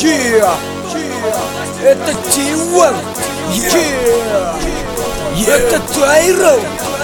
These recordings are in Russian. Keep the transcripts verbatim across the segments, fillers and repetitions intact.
Yeah, yeah. Это Ти один. Yeah, yeah. Это Тайро.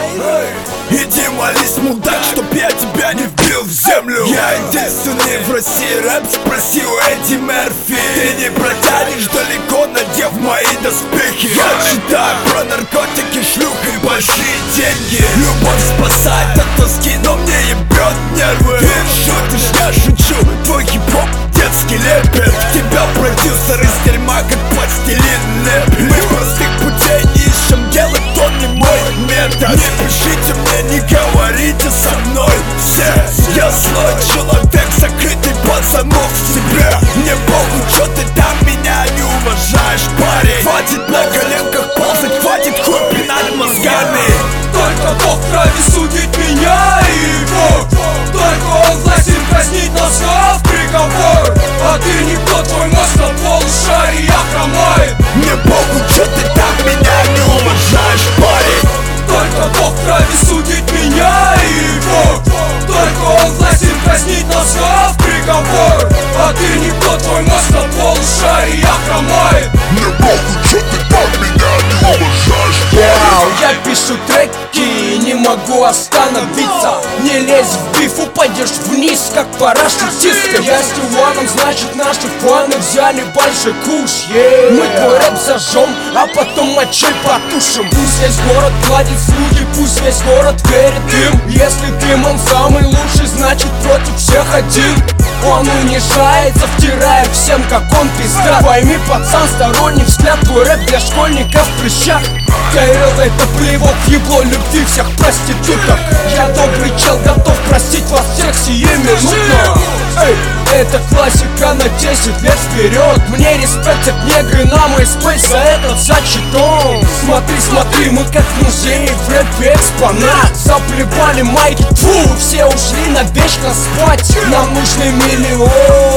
Иди молись, мудак, чтоб я тебя не вбил в землю. Я единственный в России рэп, спроси у Эдди Мерфи. Ты не протянешь далеко, надев мои доспехи. Я читаю про наркотики, шлюх и большие деньги. Любовь спасает от тоски, но мне ебет нервы. Ты шутишь, я шучу, твой хип-хоп детский лепет. Тебя продюсер из дерьма, как пластилин лепит. Мы простых путей не ищем, делать то не мой метод. Не пишите мне, не говорите со мной все. Я злой человек, закрытый под замок в себе. Мне похуй, чё ты там меня не уважаешь, парень. Хватит на коленках ползать, хватит хуй пинать мозгами. Только Бог вправе судить меня и его. Только он властен казнить нас в приговор. А ты никто, твой мозг на полушария хромает. Мне похуй, чё ты там меня не уважаешь, парень. Только Бог вправе судить меня и его. Только он властен казнить нас в приговор. А ты никто, твой мозг на полушария хромает. Мне похуй, чё ты там меня не уважаешь, парень. Я пишу треки, не могу остановиться. Не лезь в биф, упадешь вниз, как парашютистка. Я с Ти один, значит наши фаны взяли большой куш. yeah. Мы твой рэп зажжем, а потом мочой потушим. Пусть весь город платит слуги, пусть весь город верит им. Если дым он самый лучший, значит против всех один. Он унижается, втирая всем, как он пизда. Пойми, пацан, сторонний взгляд, твой рэп для школьников в прыщах. Тайро — это плевок в ебло любви всех проституток. Я добрый чел, готов простить вас всех сиюминутно. Эй, это классика на десять лет вперед. Мне респект от негры на MySpace, а этот зачетон. Смотри, смотри, мы как в музее в рэпе экспонат. Заплевали майки, фу, все ушли навечно спать. Нам нужны миллионы,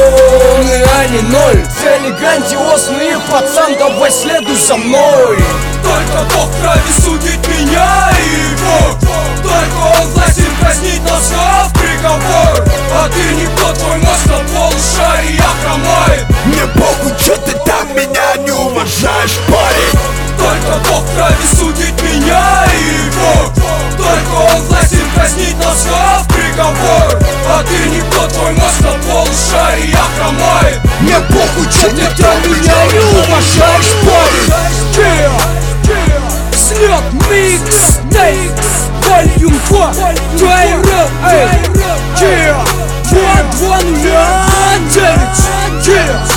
а не ноль. Цели грандиозные, пацан, давай следуй за мной. Только Бог вправе судить меня и его. Только он властен казнить нас в приговор. А ты никто, твой мозг на полушария хромает. Мне похуй, чё ты там меня не уважаешь, парень. Только Бог вправе судить меня и его. Только он властен казнить нас в приговор. А ты никто, твой мозг на полушария хромает. Мне похуй, чё ты там меня не уважаешь, парень. Взлет микс, тейк, волюм два, Тайро, эй, yeah, два, два, нуля, девять, yeah.